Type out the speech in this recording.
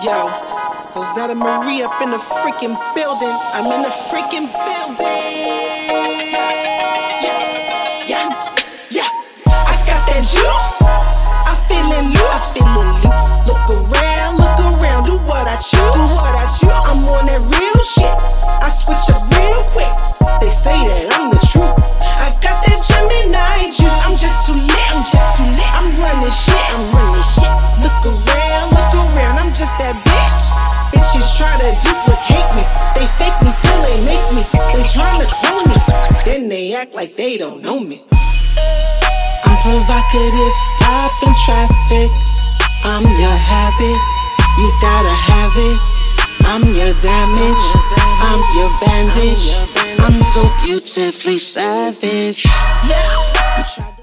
Yo, Rosetta Marie up in the freaking building. I'm in the freaking building. Yeah. I got that juice. I'm feeling loose. Look around, do what I choose. I'm on that real shit. I switch up real quick. They say that I'm the truth. I got that Gemini juice. I'm just too lit. I'm running shit. Look around, I'm just that bitch. Bitches try to duplicate me. They fake me till they make me. They tryna clone me, then they act like they don't know me. I'm provocative, stopping traffic. I'm your habit, you gotta have it. I'm your damage, I'm your bandage. I'm so beautifully savage. Yeah.